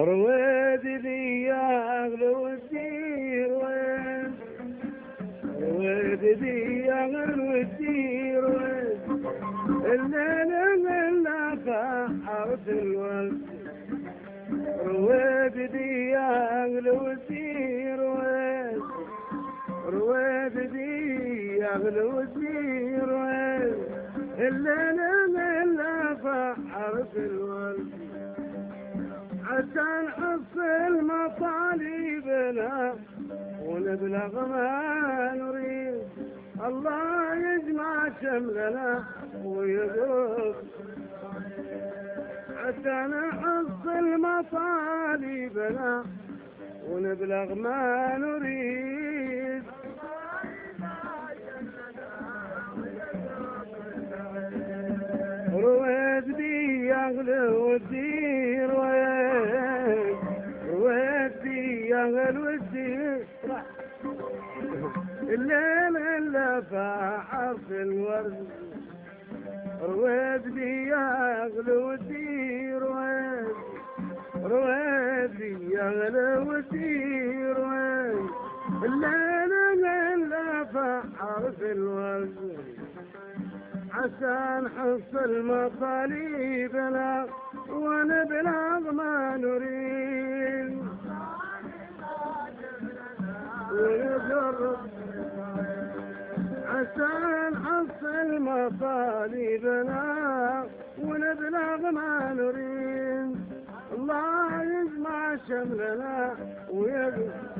رواد لي أغلو الدير وين رواد لي أغلو الدير وين الليل اللي فحرت الولد رواد لي أغلو الدير وين رواد لي أغلو الدير وين الليل اللي فحرت الولد حتى نحصل مطالبنا ونبلغ ما نريد الله يجمع شملنا ويدرك حتى نحصل مطالبنا ونبلغ ما نريد رواد بي يغلو الدير وين رواد بي يغلو الدير الليل اللي فحرت الورد رواد بي يغلو الدير وين رواد بي يغلو الدير وين الليل اللي فحرت الورد عشان نحصل مطالبنا ونبلغ ما نريد ونجرب عشان نحصل مطالبنا ونبلغ ما نريد الله يجمع شملنا ويجمع